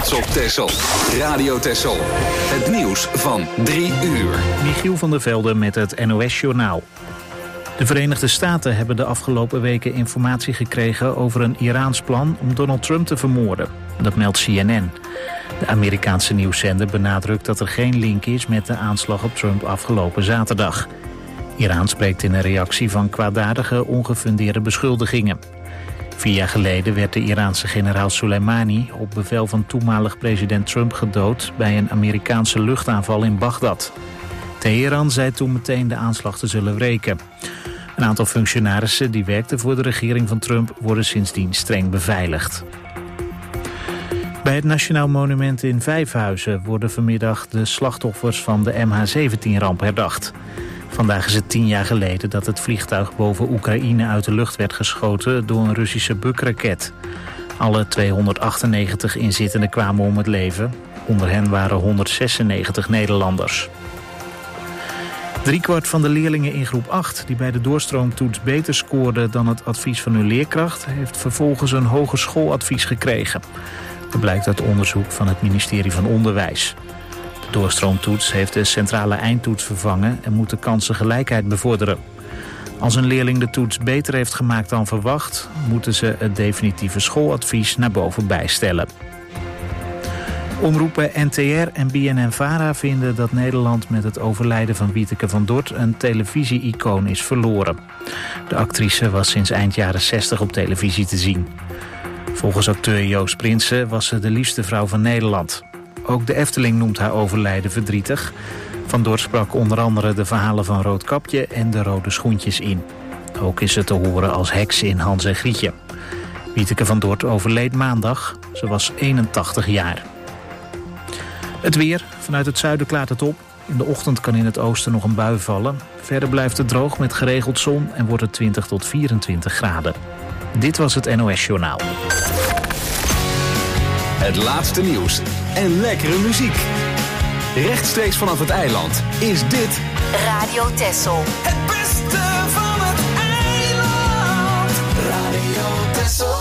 trots op Texel. Radio Texel. Het nieuws van 3 uur. Michiel van der Velde met het NOS-journaal. De Verenigde Staten hebben de afgelopen weken informatie gekregen over een Iraans plan om Donald Trump te vermoorden. Dat meldt CNN. De Amerikaanse nieuwszender benadrukt dat er geen link is met de aanslag op Trump afgelopen zaterdag. Iran spreekt in een reactie van kwaadaardige, ongefundeerde beschuldigingen. 4 jaar geleden werd de Iraanse generaal Soleimani op bevel van toenmalig president Trump gedood bij een Amerikaanse luchtaanval in Bagdad. Teheran zei toen meteen de aanslag te zullen wreken. Een aantal functionarissen die werkten voor de regering van Trump worden sindsdien streng beveiligd. Bij het Nationaal Monument in Vijfhuizen worden vanmiddag de slachtoffers van de MH17-ramp herdacht. Vandaag is het 10 jaar geleden dat het vliegtuig boven Oekraïne uit de lucht werd geschoten door een Russische Buk-raket. Alle 298 inzittenden kwamen om het leven. Onder hen waren 196 Nederlanders. 3/4 van de leerlingen in groep 8 die bij de doorstroomtoets beter scoorden dan het advies van hun leerkracht, heeft vervolgens een hogerschooladvies gekregen. Dat blijkt uit onderzoek van het ministerie van Onderwijs. De doorstroomtoets heeft de centrale eindtoets vervangen en moet de kansengelijkheid bevorderen. Als een leerling de toets beter heeft gemaakt dan verwacht, moeten ze het definitieve schooladvies naar boven bijstellen. Omroepen NTR en BNNVARA vinden dat Nederland met het overlijden van Wieteke van Dort een televisie-icoon is verloren. De actrice was sinds eind jaren 60 op televisie te zien. Volgens acteur Joost Prinsen was ze de liefste vrouw van Nederland. Ook de Efteling noemt haar overlijden verdrietig. Van Dort sprak onder andere de verhalen van Roodkapje en de Rode Schoentjes in. Ook is ze te horen als heks in Hans en Grietje. Wieteke van Dort overleed maandag. Ze was 81 jaar. Het weer. Vanuit het zuiden klaart het op. In de ochtend kan in het oosten nog een bui vallen. Verder blijft het droog met geregeld zon en wordt het 20 tot 24 graden. Dit was het NOS Journaal. Het laatste nieuws en lekkere muziek. Rechtstreeks vanaf het eiland is dit Radio Texel. Het beste van het eiland. Radio Texel.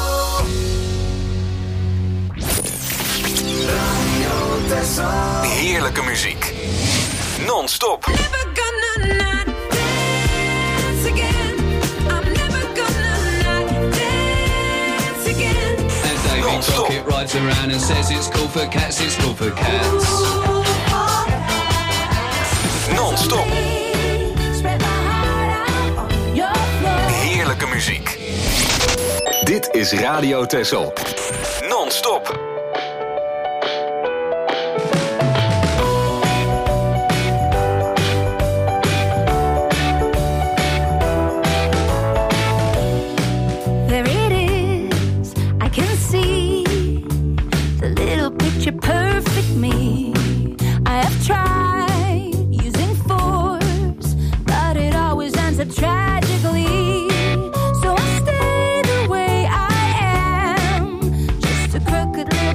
Radio Texel. heerlijke muziek. Non-stop. Never gonna not dance again. I'm never gonna not dance again. And Davy Crockett rides around and says it's cool for cats, it's cool for cats. Non-stop. Heerlijke muziek. Dit is Radio Texel. Non-stop. There it is, I can see the little picture perfect me. I have tried using force, but it always ends up tragically. So I stay the way I am, just a crooked little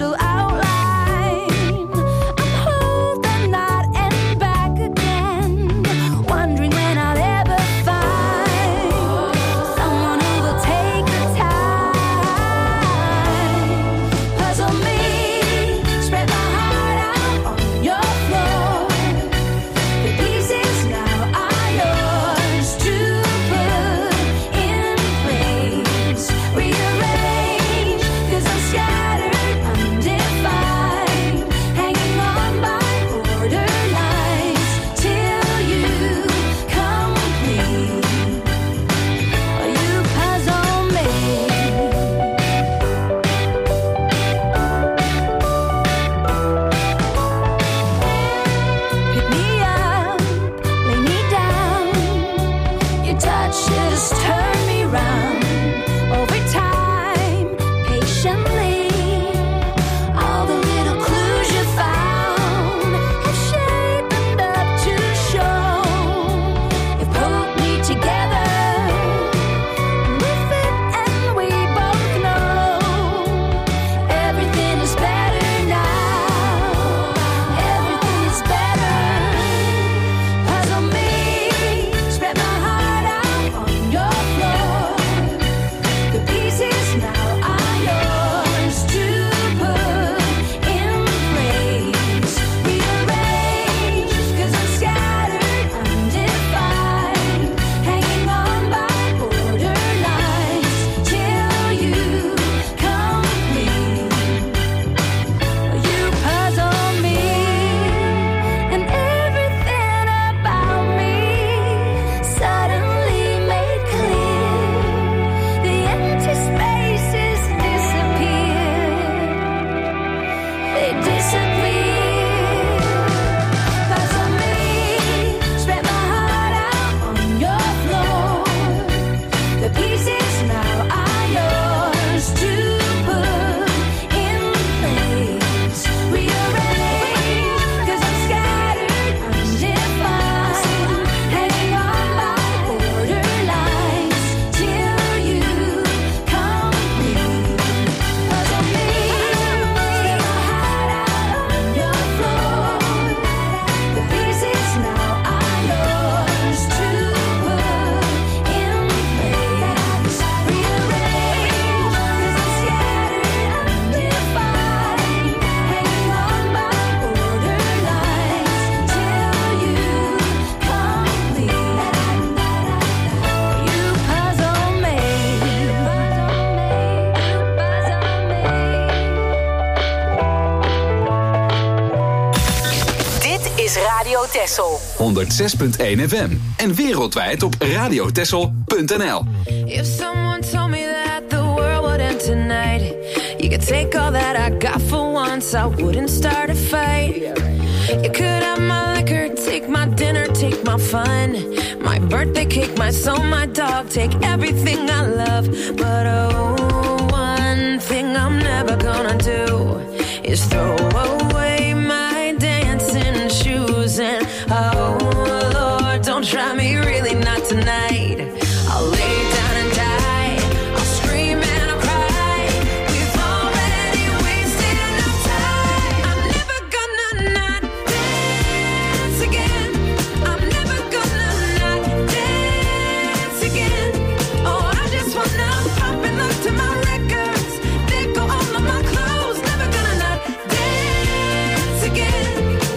Radio Texel. 106.1 FM. En wereldwijd op radiotexel.nl. If someone told me that the world would end tonight, you could take all that I got for once, I wouldn't start a fight. You could have my liquor, take my dinner, take my fun, my birthday cake, my soul, my dog, take everything I love. But oh, one thing I'm never gonna do is throw away my dancing shoes. And oh Lord, don't try me, really not tonight. I'll lay down and die, I'll scream and I'll cry. We've already wasted enough time. I'm never gonna not dance again. I'm never gonna not dance again. Oh, I just wanna pop and look to my records. There go all of my clothes. Never gonna not dance again.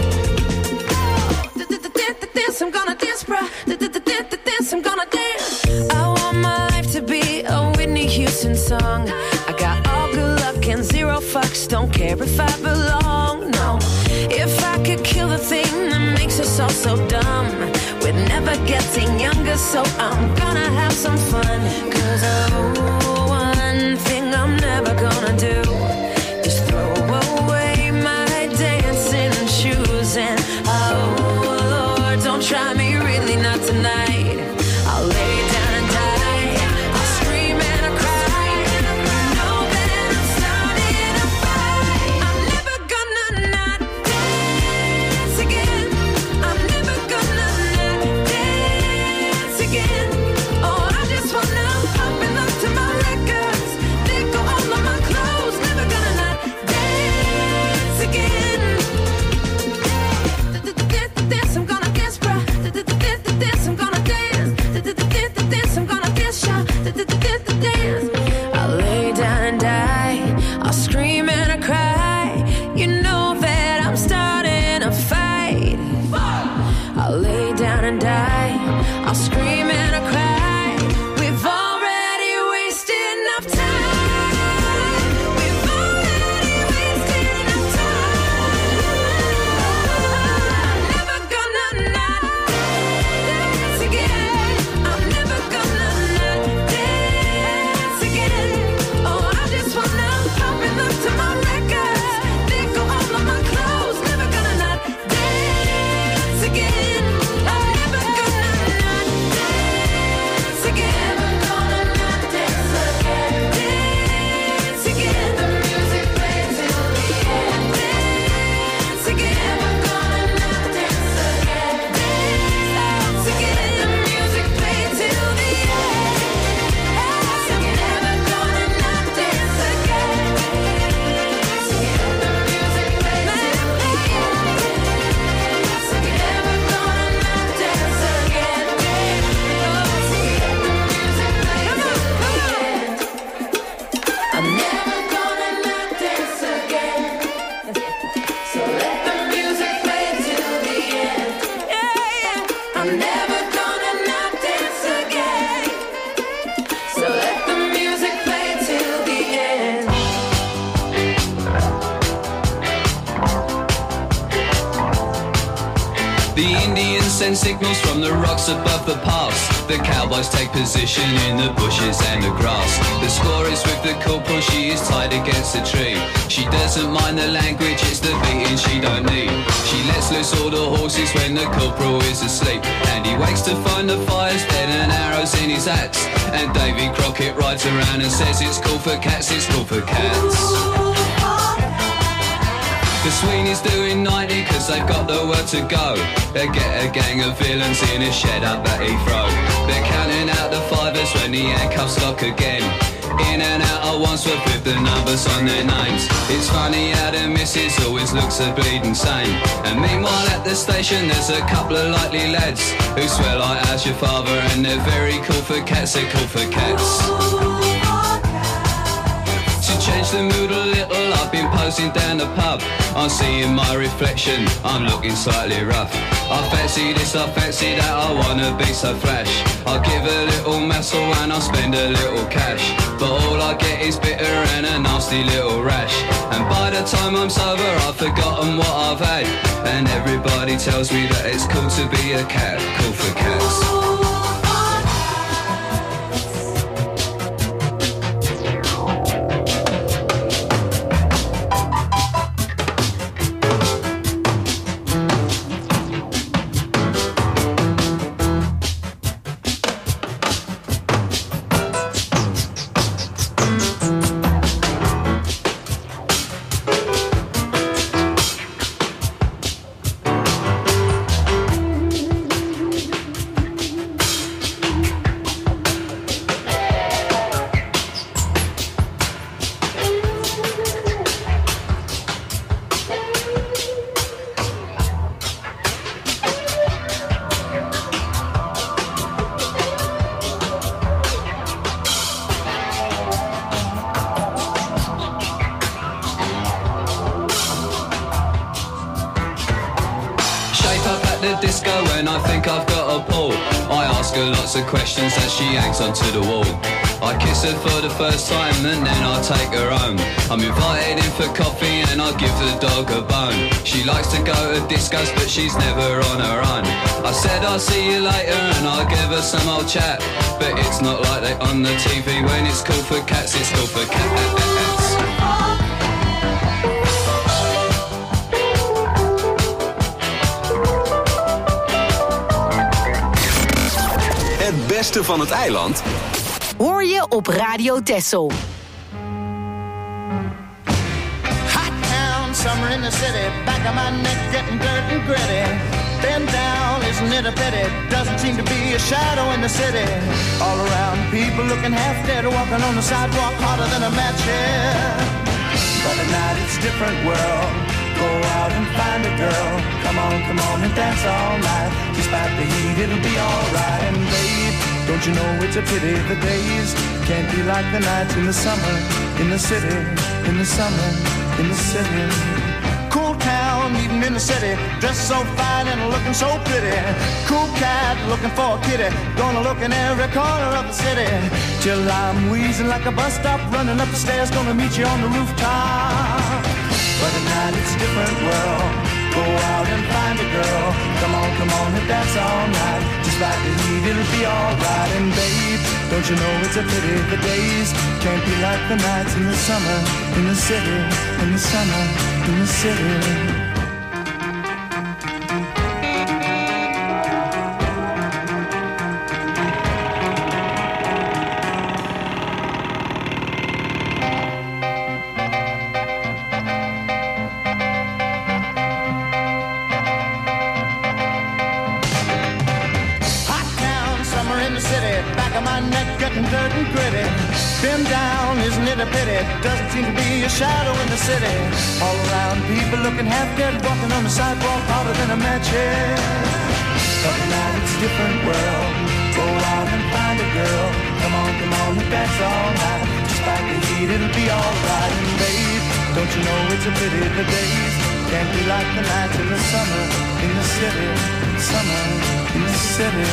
Dance, I'm gonna dance, bruh. Dance, I'm gonna dance. I want my life to be a Whitney Houston song. I got all good luck and zero fucks. Don't care if I belong, no. If I could kill the thing that makes us all so dumb, we're never getting younger, so I'm gonna have some fun. 'Cause oh, one thing I'm never gonna do is throw away my dancing shoes. And oh Lord, don't try me, really not tonight. I'll lay down and die, I'll scream and I'll cry. Know that I'm starting a fight. I'm never gonna not dance again. I'm never gonna not dance again. Oh, I just wanna pop and look to my records. There go all of my clothes. Never gonna not dance again. Dance, I'm gonna dance, bruh. Dance, I'm gonna dance. Dance, I'm gonna dance, y'all. Dance. I'll lay down and die, I'll scream and I cry. You know that I'm starting a fight. I'll lay down and die, I'll scream and I cry. We've already wasted enough time. We've already wasted enough time. I'm never gonna not dance again. I'm never gonna not dance again. Oh, I just wanna pop and look to my records. There go all of my clothes. Never gonna not dance again. I'm never gonna not dance again. Never gonna not dance again. Dance again. The music plays till the end. Dance again. Never gonna not dance again. Dance again. The music plays till the end. Dance again. Never gonna not dance again. Dance again. The music plays till the end. Dance again. Never gonna not dance again. Dance again. The music plays till the end. I'm never gonna not dance again. So let the music play till the end. Yeah. I'm never gonna not dance again. So let the music play till the end. The Indians send signals from the rocks above the pass. The cowboys take position in the bushes and the grass. The score is with the corporal, she is tied against a tree. She doesn't mind the language, it's the beating she don't need. She lets loose all the horses when the corporal is asleep. And he wakes to find the fire's dead and arrows in his axe. And Davy Crockett rides around and says it's cool for cats, it's cool for cats. The Sweeney's doing 90 'cause they've got the word to go. They get a gang of villains in a shed up at Heathrow. They're counting out the fivers when the handcuffs lock again. In and out at Wandsworth with the numbers on their names. It's funny how the missus always looks a bleeding sane. And meanwhile at the station there's a couple of likely lads who swear like how's your father, and they're very cool for cats, they're cool for cats. To change the mood a little, I've been posing down the pub. I'm seeing my reflection, I'm looking slightly rough. I fancy this, I fancy that, I wanna be so flash. I'll give a little muscle and I'll spend a little cash. But all I get is bitter and a nasty little rash. And by the the time I'm sober, I've forgotten what I've had. And everybody tells me that it's cool to be a cat, cool for cats. Disco when I think I've got a pull. I ask her lots of questions as she hangs onto the wall. I kiss her for the first time and then I take her home. I'm invited in for coffee and I give the dog a bone. She likes to go to discos but she's never on her own. I said I'll see you later and I'll give her some old chat. But it's not like they on the TV. When it's cool for cats, it's cool for cats. Het beste van het eiland hoor je op Radio Texel. Hot town, summer in the city, back of my neck getting dirt and gritty. Bend down, isn't it a pity? Doesn't seem to be a shadow in the city. All around, people looking half dead, walking on the sidewalk harder than a match here. But at night it's a different world. Go out and find a girl. Come on and dance all night. Despite the heat, it'll be alright. And babe, don't you know it's a pity the days can't be like the nights in the summer, in the city, in the summer, in the city. Cool town, meeting in the city, dressed so fine and looking so pretty. Cool cat, looking for a kitty, gonna look in every corner of the city. Till I'm wheezing like a bus stop, running up the stairs, gonna meet you on the rooftop. But at night it's a different world. Go out and find a girl. Come on and dance all night. Just like the heat, it'll be alright. And babe, don't you know it's a pity the days can't be like the nights in the summer, in the city, in the summer, in the city. Dirt and gritty, been down, isn't it a pity? Doesn't seem to be a shadow in the city. All around, people looking half dead, walking on the sidewalk harder than a match head. But tonight it's a different world. Go out and find a girl. Come on and dance all night. Despite the heat, it'll be alright. And babe, don't you know it's a pity the days can't be like the nights in the summer, in the city, summer, in the city.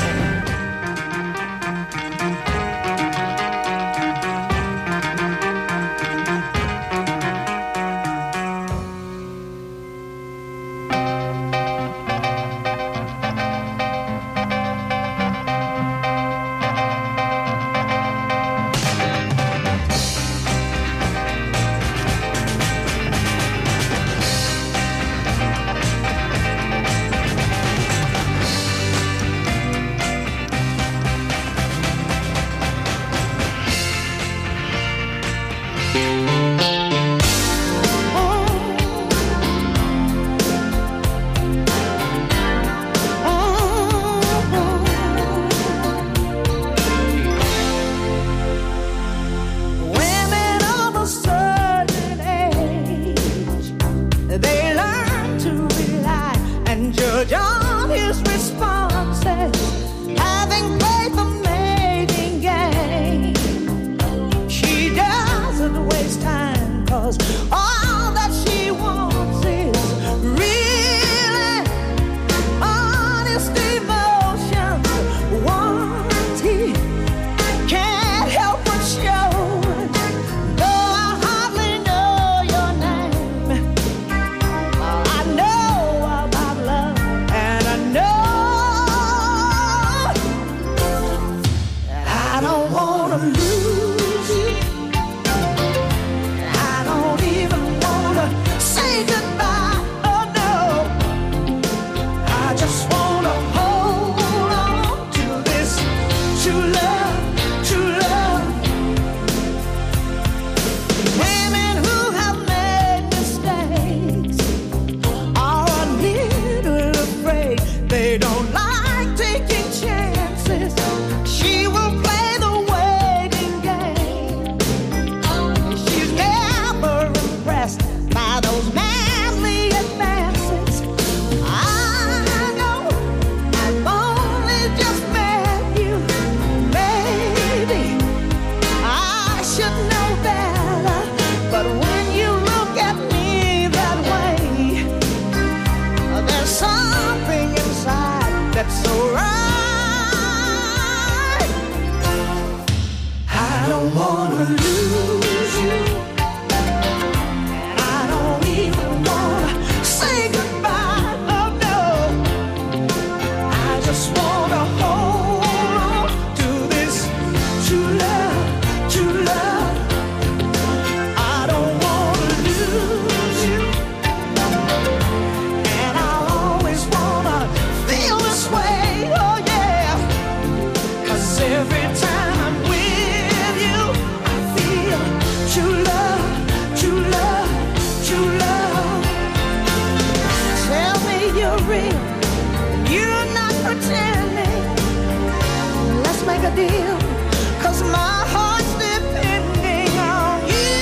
feel, 'cause my heart's depending on you.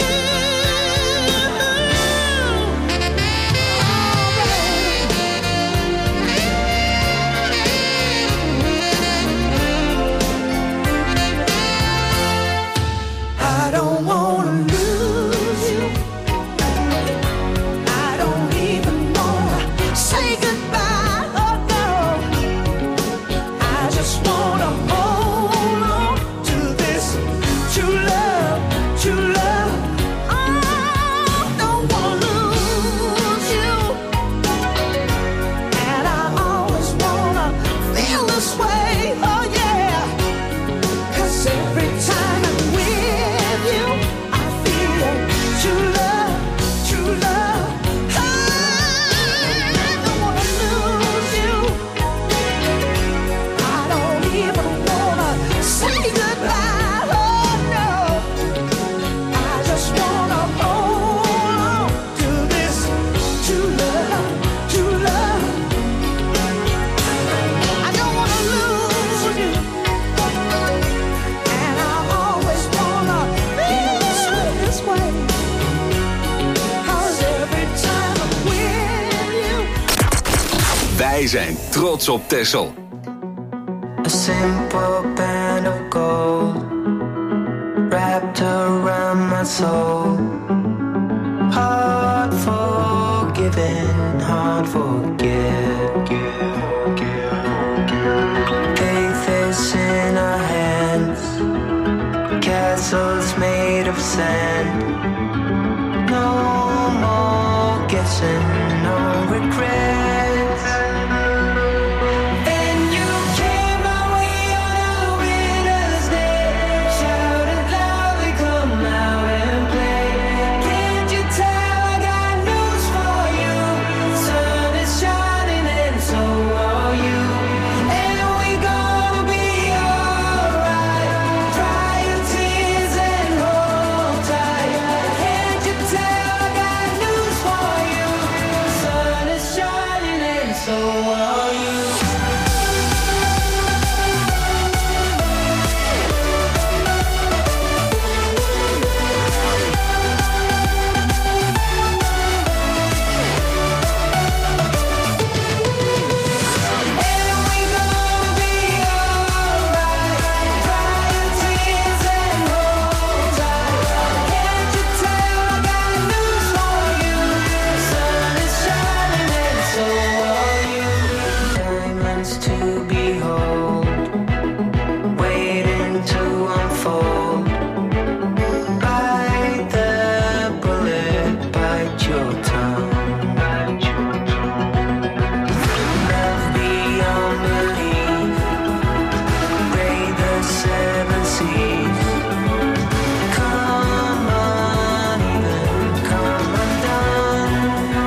I don't wanna lose you. I don't even wanna say goodbye, oh no. I just wanna hold on to this true love, true love. I don't wanna lose you, and I always wanna feel this way, oh yeah. 'Cause every time I'm with you, I feel true love, true love. I don't wanna lose you. I don't even wanna say goodbye, oh no. I just wanna hold on to this true love, true love. I don't wanna lose you, and I always wanna feel this way. 'Cause every time I'm with you. Wij zijn trots op Texel. A simple band of gold wrapped around my soul. Heart forgiven, heart forgive. Faith is in our hands, castles made of sand. No more guessing, no regrets. And you came my way on a winter's day, shouted loudly, come out and play. Can't you tell I got news for you? Sun is shining and so are you. And we gonna be alright. Dry your tears and hold tight. Can't you tell I got news for you? Sun is shining and so are you. And we gonna be alright. Dry your tears and hold tight. Can't you tell I got news for you? Sun is shining and so are you. Diamonds to behold, waiting to unfold. Bite the bullet, bite your tongue. Love beyond belief, braid the seven seas. Come on, even come undone.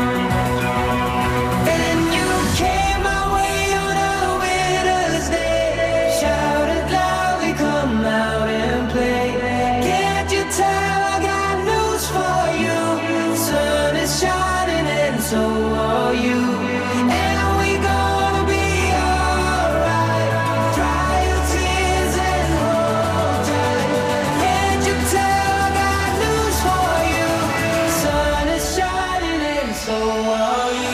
And you came my way on a winter's day, shouted loudly, come out and play. Can't you tell I got news for you? Sun is shining and so are you. And we gonna be alright. Dry your tears and hold tight. Can't you tell I got news for you? Sun is shining and so are you.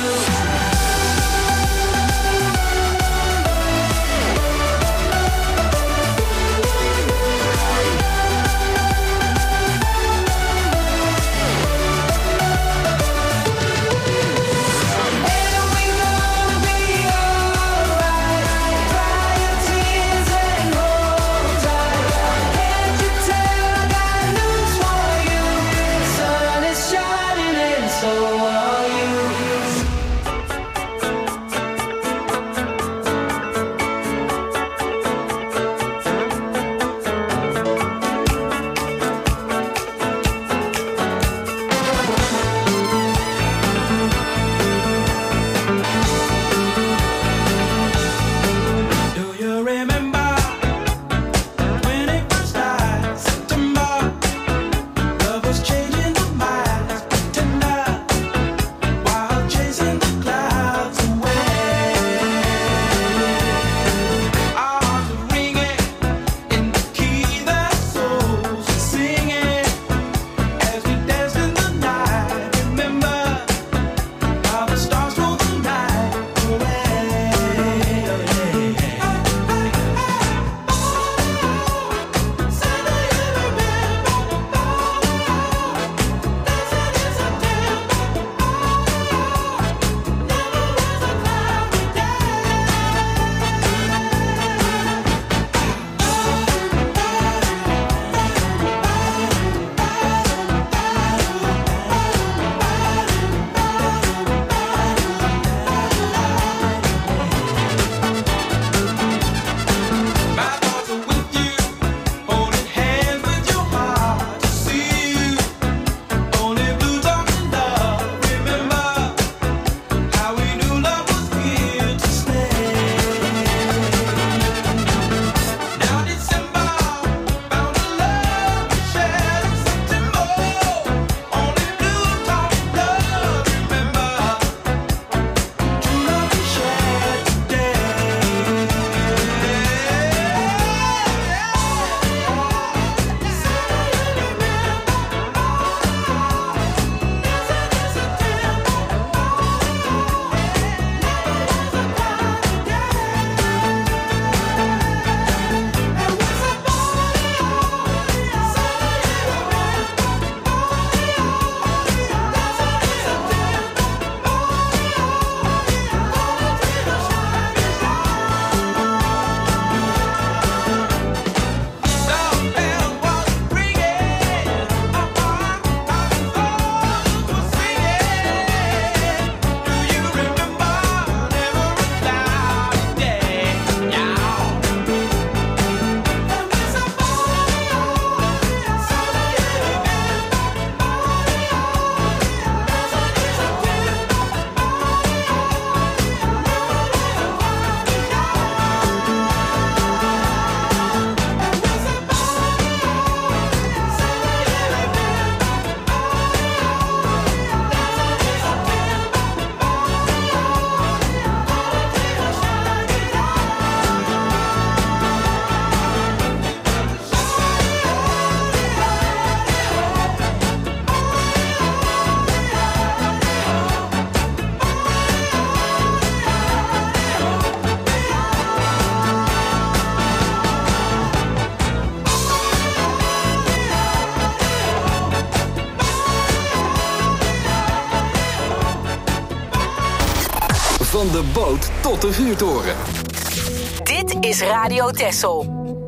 Van de boot tot de vuurtoren. Dit is Radio Texel.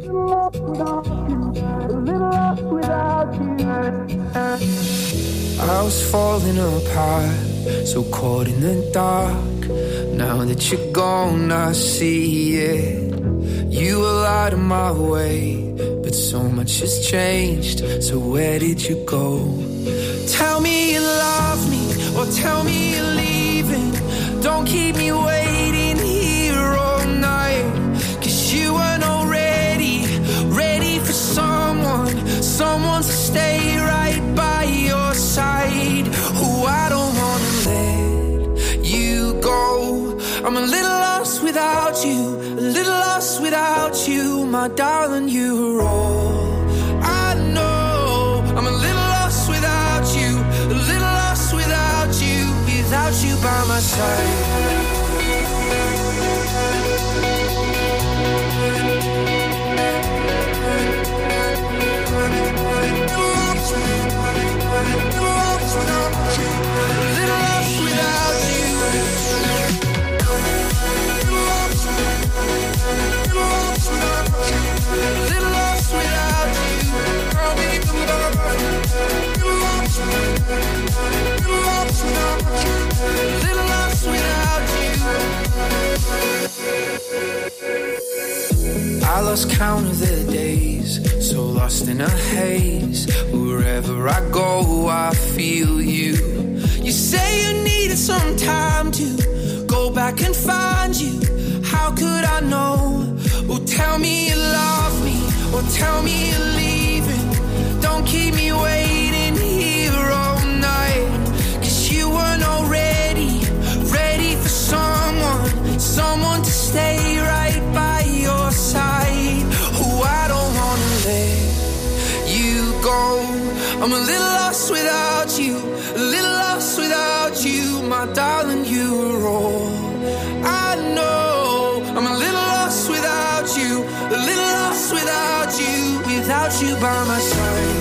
I was falling apart, so caught in the dark. Now that you're gone, I see it. You were out of my way, but so much has changed. So where did you go? Tell me you love me, or tell me you're leaving. Don't keep me waiting here all night. 'Cause you weren't already ready for someone to stay right by your side. Oh, I don't wanna let you go. I'm a little lost without you, a little lost without you, my darling, you're all I know. I'm a little lost without you, a little lost without you by my side. I lost count of the days, so lost in a haze. Wherever I go, I feel you. You say you needed some time to go back and find you. How could I know? Oh, tell me you love me, or tell me you're leaving. Don't keep me waiting here all night. 'Cause you weren't already ready for someone to stay right by your side. Oh, I don't wanna let you go. I'm a little lost without you, a little lost without you, my darling, you're all I know. I'm a little lost without you, a little lost without you by my side.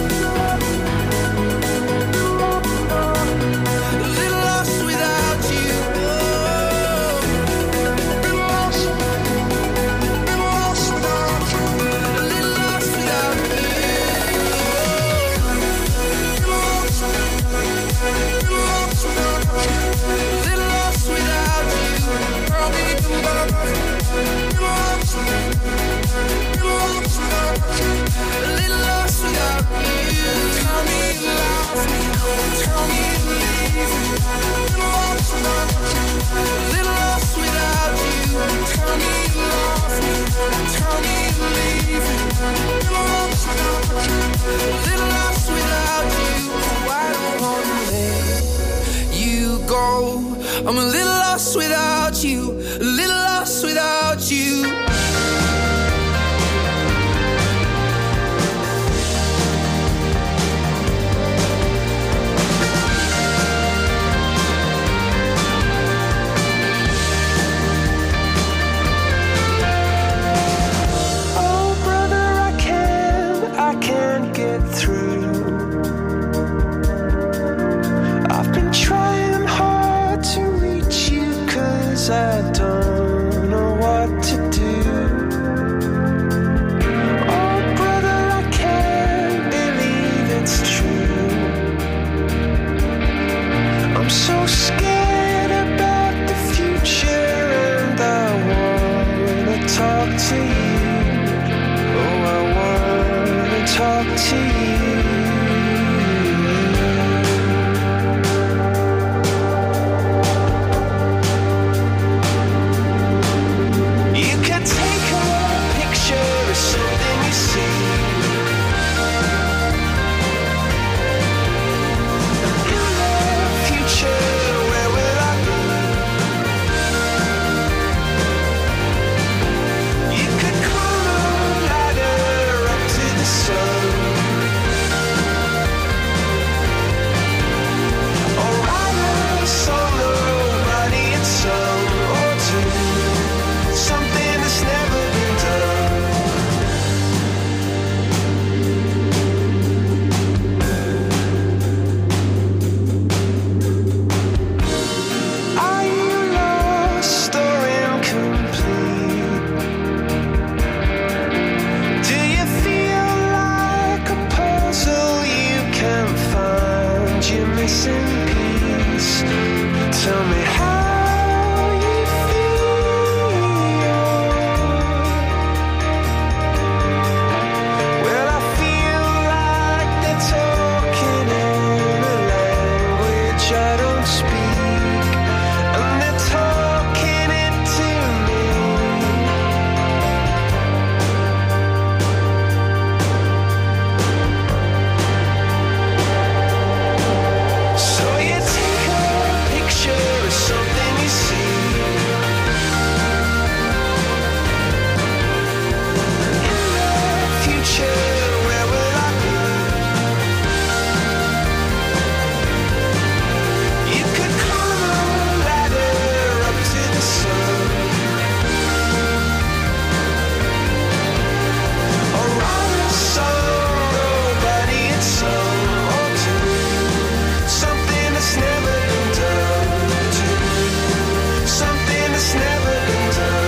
I'm a little lost without you, a little lost without you. Oh, brother, I can't get through. I've been trying hard to reach you, 'cause I don't you're missing piece. Tell me how you feel. Well, I feel like they're talking in a language I don't speak, and they're talking it to me. So you take a picture of something you see. In the future, where will I be? You could climb a ladder up to the sun, or write a song nobody had sung, or do something that's never been done. Do something that's never been done.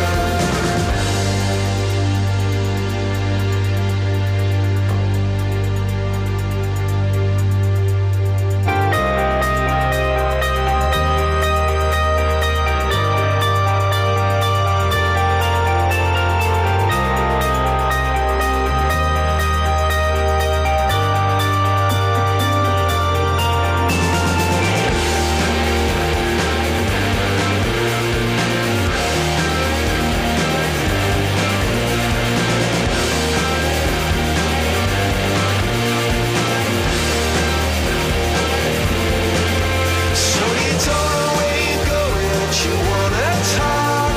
So you don't know where you're going, but you wanna talk,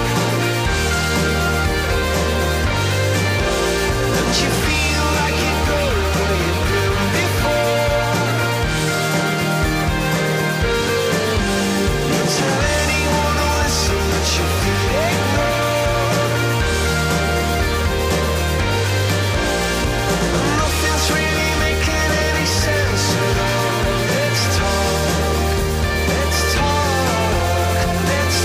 and you feel like you're going where you've been before. You tell anyone who listens that you feel ignored, and nothing's really making any sense at all. Let's talk, let's talk, let's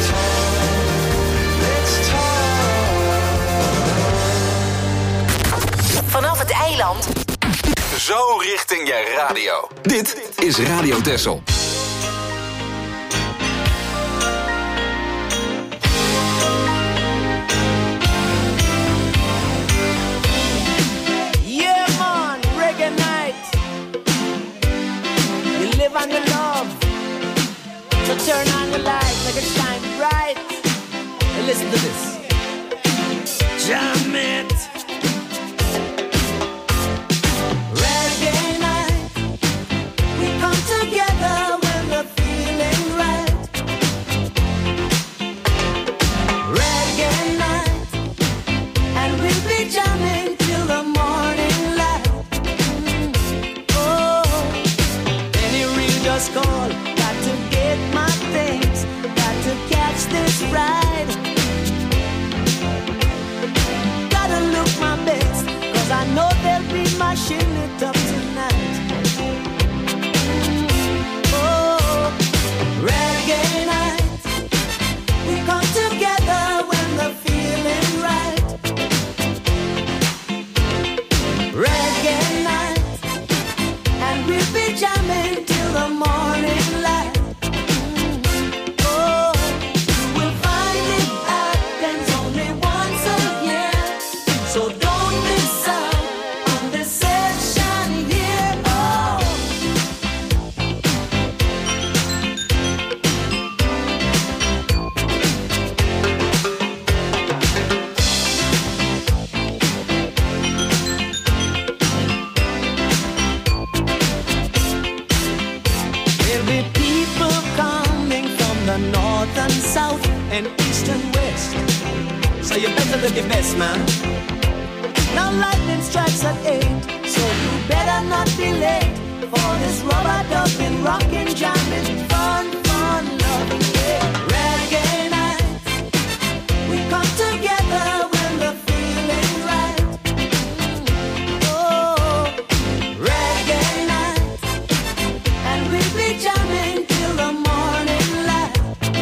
talk, let's talk. Vanaf het eiland. Zo richting je radio. Dit is Radio Texel. Yeah, man, reggae night. You live on your love. So turn on the light, make it shine bright. And listen to this. Jam it. Reggae night. We come together when we're feeling right. Reggae night. And we'll be jamming till the morning light. Oh, any real just call. Got to get my things. Got to catch this ride. Gotta look my best, 'cause I know they'll be mashing it up tonight. Oh, reggae night. We come together when the feeling right. Reggae night. And we'll be jamming till the morning light. Oh, you will find it happens only once a year. So don't miss out on this session here. Oh. There'll be people coming from the north and south and east and west. So you better look your best, man. Now lightning strikes at 8, so you better not be late for this rubber ducking, rocking, jamming, fun, fun, loving day. Reggae night. We come together when the feeling right. Oh, reggae night. And we'll be jamming till the morning light.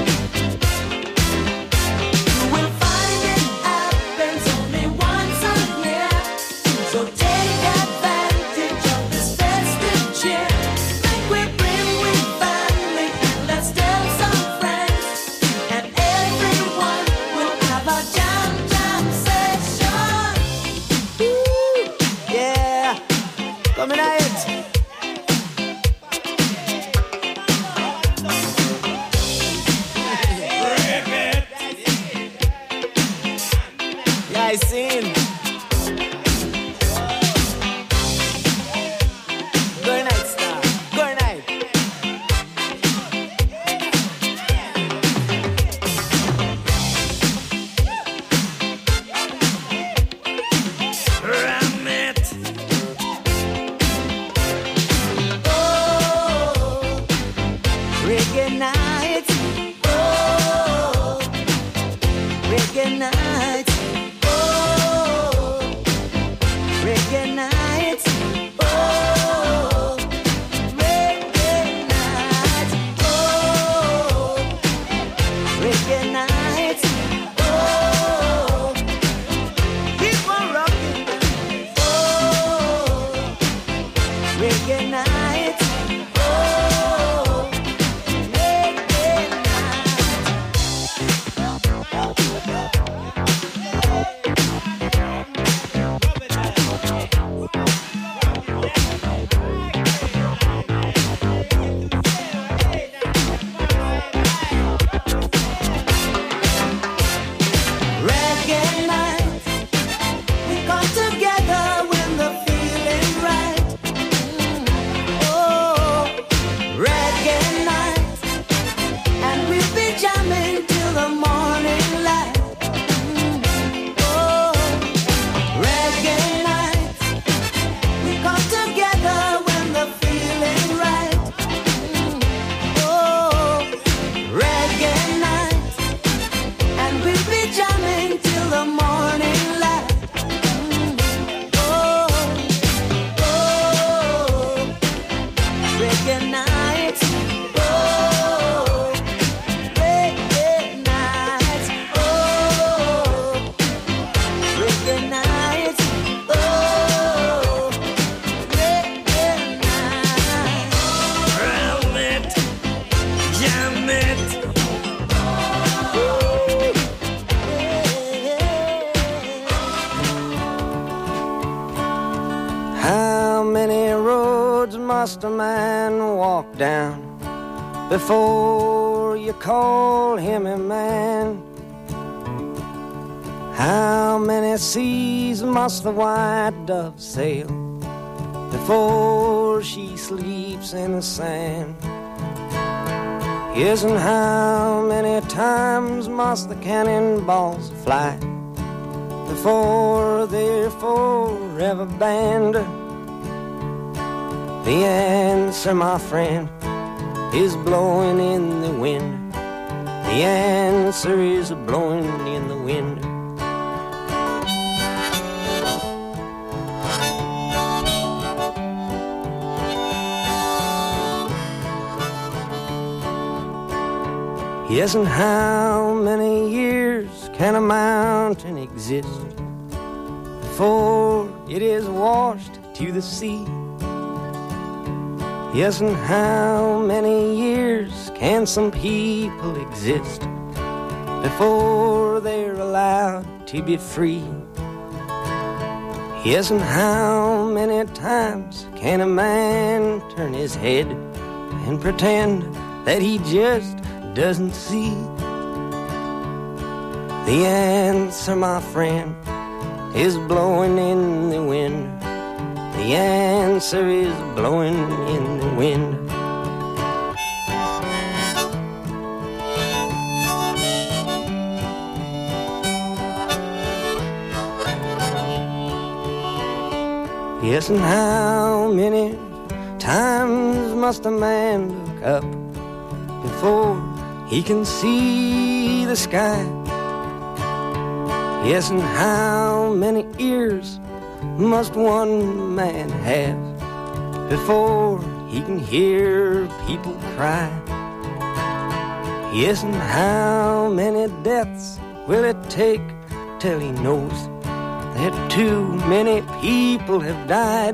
You will find it happens only once a year. So take advantage of this festive cheer. Make we bring with reggae nights, oh, reggae nights, oh, reggae nights, oh, reggae nights, oh, reggae nights, oh, keep on rocking, oh, reggae nights, oh, reggae reggae nights, we come together when the feeling's right. Oh, reggae nights, and we'll be jamming till the morning light. Oh, reggae nights, we come together when the feeling's right. Oh, reggae nights, and we'll be jamming till the morning light. Oh, oh, reggae nights, oh, reggae nights, oh, reggae nights, oh, reggae nights. Round it, jam it. How many roads must a man walk down before you call him a man? How many seas must the white dove sail before she sleeps in the sand? Yes, and how many times must the cannonballs fly before they're forever banned? The answer, my friend, is blowing in the wind. The answer is blowing in the wind. Yes, and how many years can a mountain exist before it is washed to the sea? Yes, and how many years can some people exist before they're allowed to be free? Yes, and how many times can a man turn his head and pretend that he just doesn't see? The answer, my friend, is blowing in the wind. The answer is blowing in the wind. Yes, and how many times must a man look up before he can see the sky? Yes, and how many ears must one man have before he can hear people cry? Yes, and how many deaths will it take till he knows that too many people have died?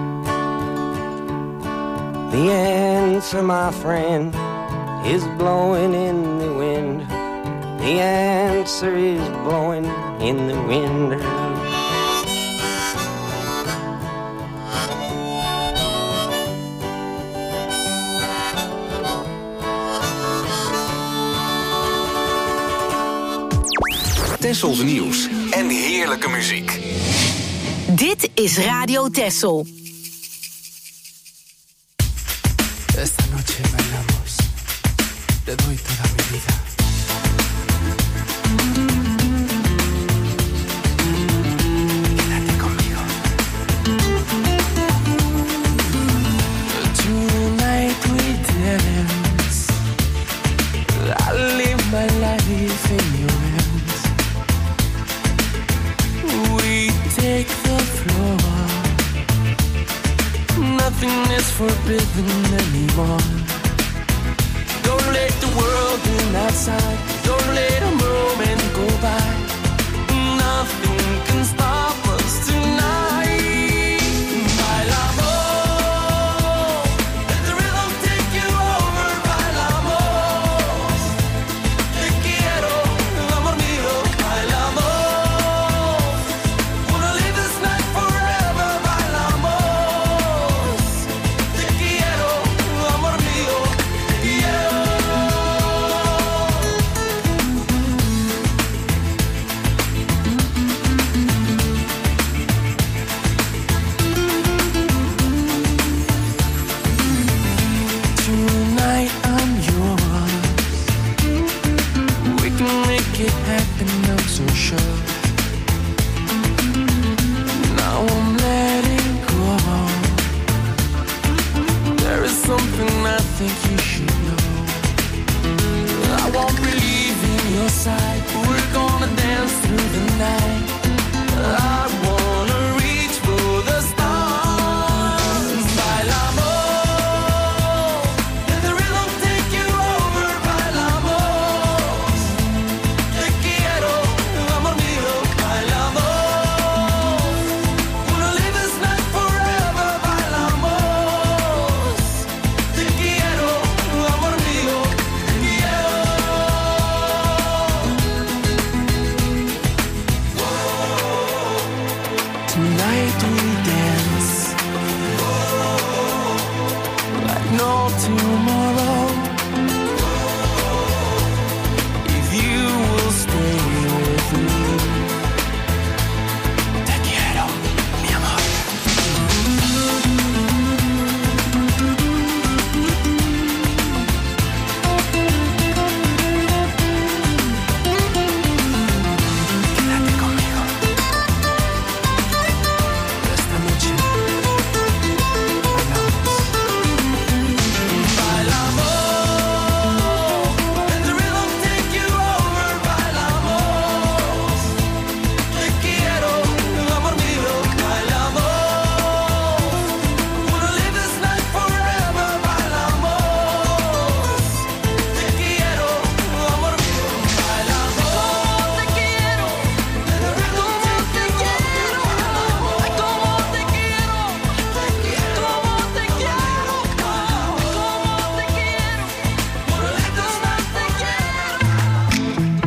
The answer, my friend, is blowing in the wind. The answer is blowing in the wind. Tessels nieuws en heerlijke muziek. Dit is Radio Tessel. Esta noche bailamos. Te doy toda mi vida. Quédate conmigo. Tonight we dance. outside. Don't let a moment go by. Nothing can stop us tonight. Bailamos, let the rhythm take you over. Bailamos, te quiero, amor mío. Bailamos, wanna live this night forever. Bailamos, te quiero, amor mío. Yeah. Tonight I'm yours. We can make it happen, I'm so sure. Now I'm letting go. There is something I think you should know. I won't believe in your side. We're gonna dance through the night. I wanna reach for the stars. Bailamos, let the rhythm take you over. Bailamos, te quiero, amor mío. Bailamos, wanna live this night forever. Bailamos, te quiero, amor mío. Yeah. Tonight we dance like no tomorrow. If you will stay with me, te quiero, mi amor. Quédate conmigo esta noche. Bailamos, let the rhythm take you over. Bailamos, te quiero, amor mío. Bailamos, wanna live this night forever. Bailamos, te quiero, amor mío. Bailamos, te quiero, let the rhythm take you over. Como te quiero, como te quiero, como te quiero. Wanna live this night, te quiero.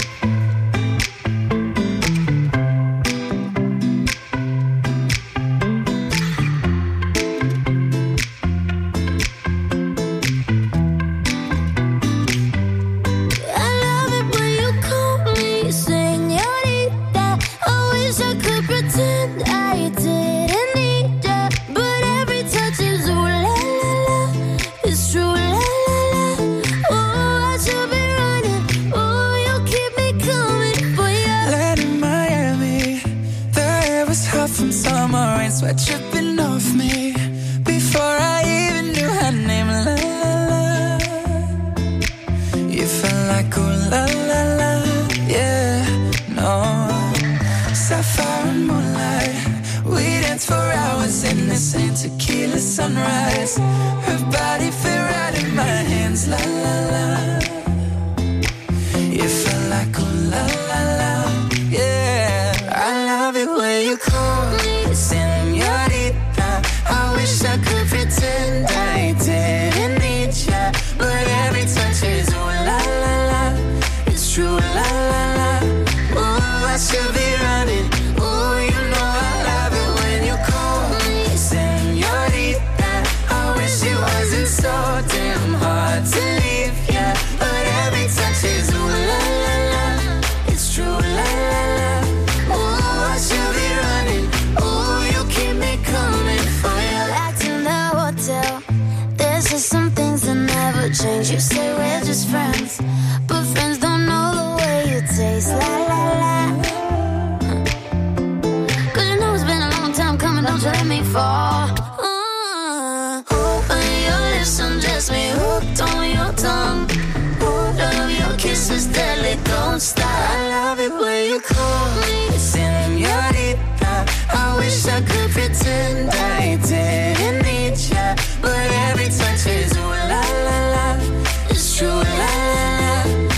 I love it when you call me señorita. I wish I could pretend I didn't need ya, but every touch is ooh la la la. It's true la la la. Oh, I should be running. Oh, you keep me coming for ya. Land in Miami, the air was hot from summer rain, sweat dripping off me before I even knew her name. La la la, you felt like ooh la la la, yeah, no. Sapphire and moonlight, we danced for hours in the same tequila sunrise. Her body fit right in my hands, la la la. You felt like ooh la la la, yeah. I love it when you call me señorita. I wish I could pretend I didn't need ya, but every touch is ooh la la la. It's true la la la. Oh, I should be running. Oh, you know I love it when you call me señorita. I wish it wasn't so damn hard to leave ya, but every touch is ooh la la la. It's true la la la. Oh, I should be running. Oh, you keep me coming for ya. Back to the hotel. There's just some things that never change. You say we're just friends, but friends don't know the way you taste. La la la. 'Cause you know it's been a long time coming. Don't you let me fall. On your lips undress me, hooked on your tongue. Love your kisses, deadly, don't stop. I love it when you call me señorita. I wish I could pretend I didn't need ya, but every touch is ooh la la la. It's true la la la.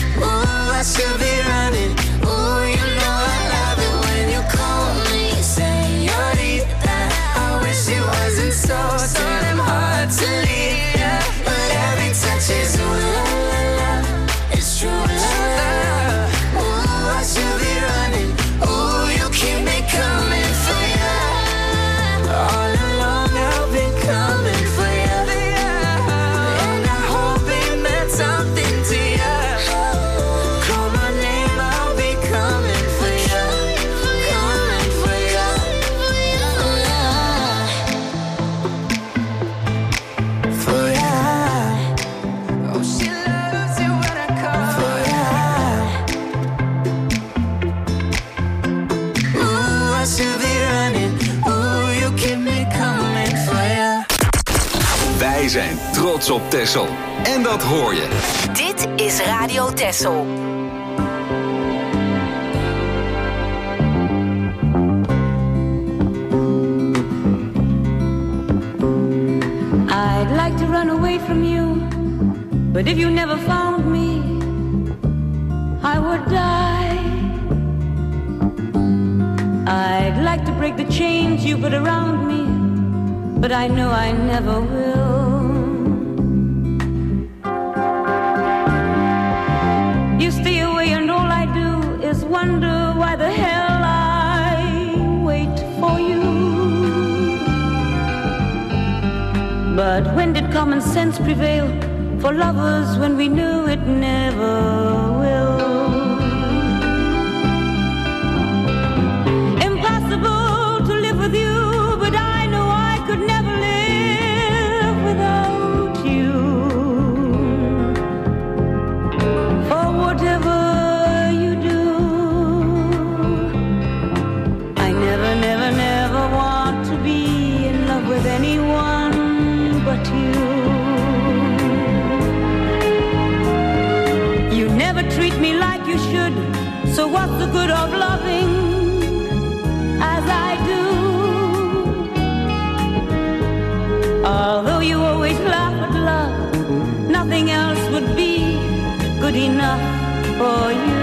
Wij zijn trots op Texel. En dat hoor je. Dit is Radio Texel. I'd like to run away from you, but if you never found me, I would die. I'd like to break the chains you put around me, but I know I never will. You stay away and all I do is wonder why the hell I wait for you. But when did common sense prevail for lovers when we knew it never will? Impossible to live with you, but I know I could never live without you. For whatever you do, I never, never, never want to be in love with anyone but you. You never treat me like you should, so what's the good of loving as I do? Although you always laugh at love, nothing else would be good enough for you.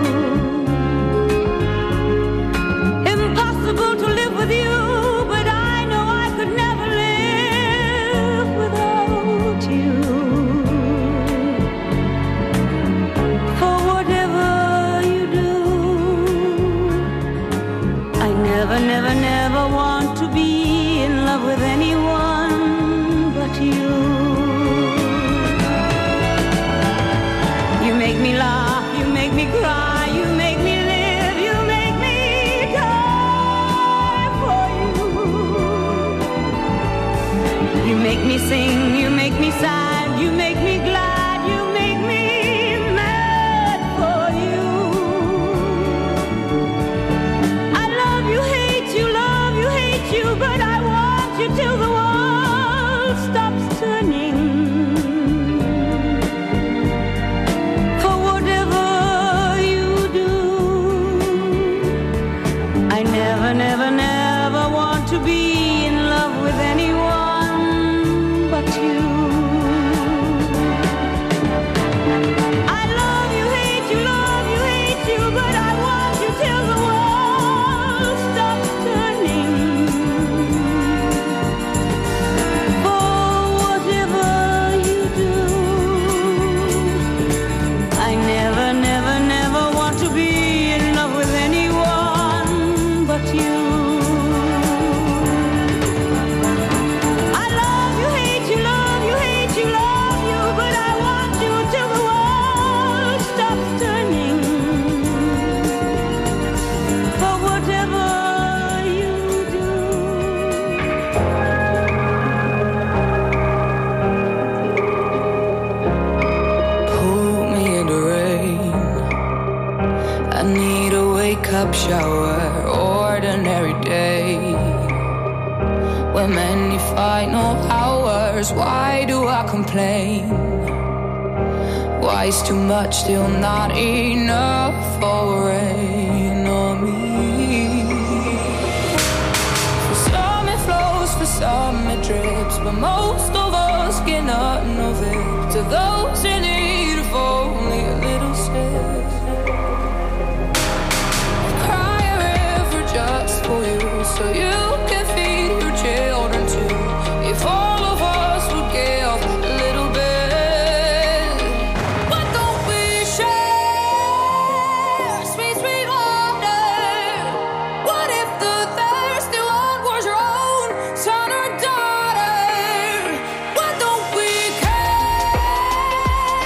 Impossible to live with you, but I know I could never live without you. For whatever you do, I never, never, never want to be in love with anyone but you. You make me laugh, you make me cry, you make me live, you make me die for you. You make me sing, you make me sad, you make me glad, you make me mad for you. I love you, hate you, but I want you till the world stops turning. For whatever you do, I never, never, never want to be in love with anyone but you. I love you, hate you, but I want you till the world stops turning. For whatever you do, I never, never, never want to be in love with anyone but you. I love you, hate you, but I want you till the world stops turning. For whatever you do. Pull me in the rain. I need a wake-up shower, ordinary day. When many final hours, why do I complain? Why is too much still not enough for rain on me? For some it flows, for some it drips, but most of us get nothing of it. To those in need of only a little sip, cry a river just for you, so you can feed your children too. If all of us would give a little bit, why don't we share sweet, sweet water? What if the thirsty one was your own son or daughter? Why don't we care?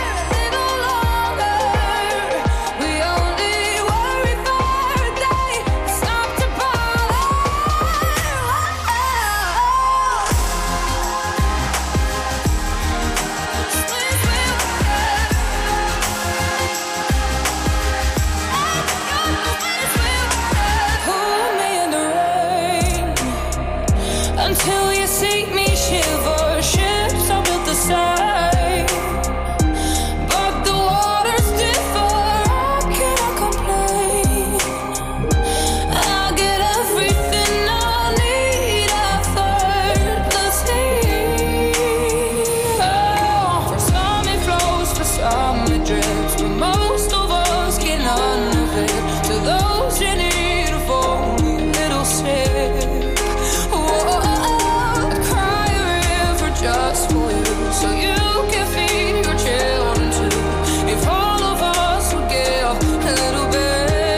drips, but most of us get none of it. To those in need of only a little sip. Whoa, I'd cry a river just for you, so you can feed your children too. If all of us would give a little bit.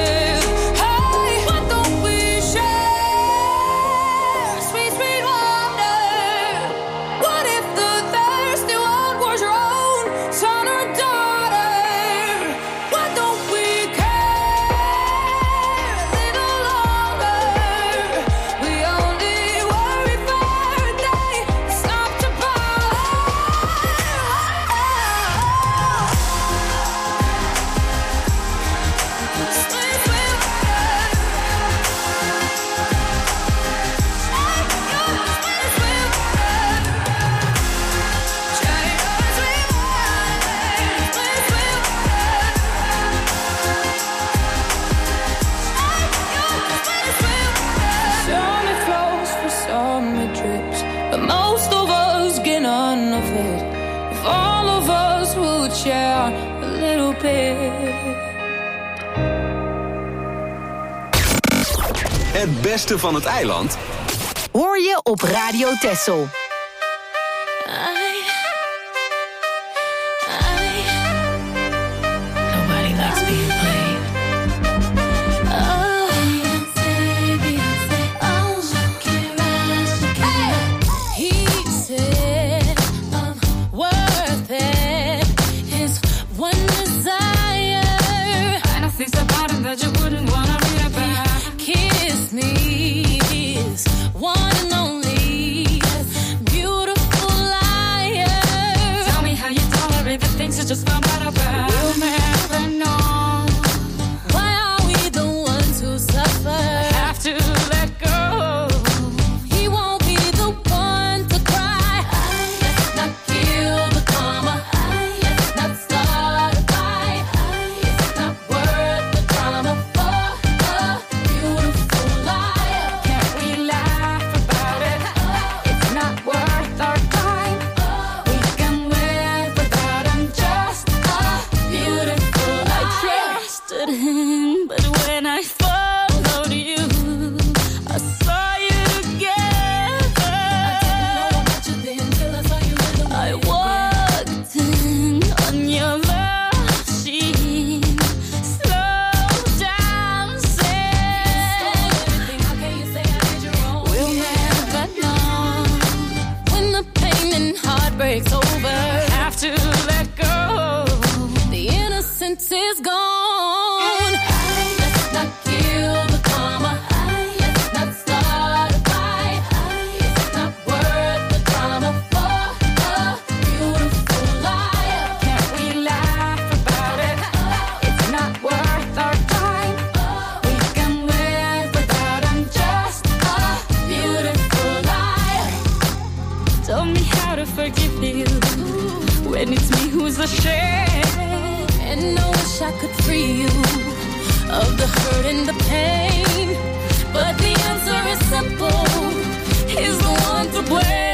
Het beste van het eiland hoor je op Radio Texel. Nobody likes being played. He said I'm worth it. His one desire. And I think about him that you wouldn't wanna read about. Kiss me, his one and only beautiful liar. Tell me how you tolerate the things you just found out about. We'll never know. Why are we the ones who suffer? Have to let go. He won't be the one to cry. Let's not kill the karma. Let's not start a fight. It's not worth the drama for a beautiful liar. Can't we laugh about it? It's not worth our time. We can live without him, just a beautiful liar. I trusted him, but when I followed you, I saw you together. I didn't know about you then till I saw you in the I walked in on your love scene, slow dancing. How can you say I did you wrong? We'll never know when the pain and heartbreak's over. Have to let go. The innocence is gone. Let's not kill the karma. Let's not start a fight. It's not worth the drama for a beautiful liar. Can't we laugh about it? It's not worth our time. We can live without him, just a beautiful liar. Tell me how to forgive you when it's me who's ashamed. And I wish I could free you of the hurt and the pain, but the answer is simple. He's the one to blame.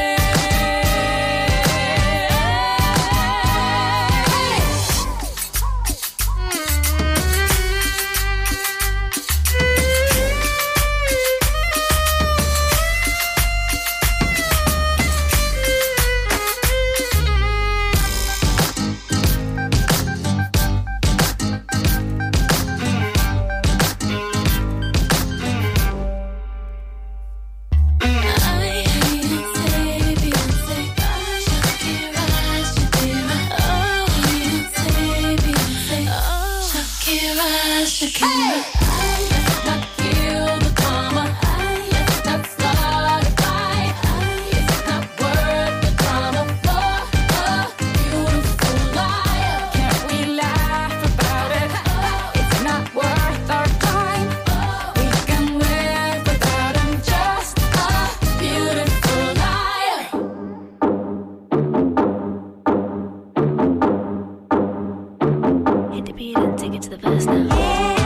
Take it to the verse now.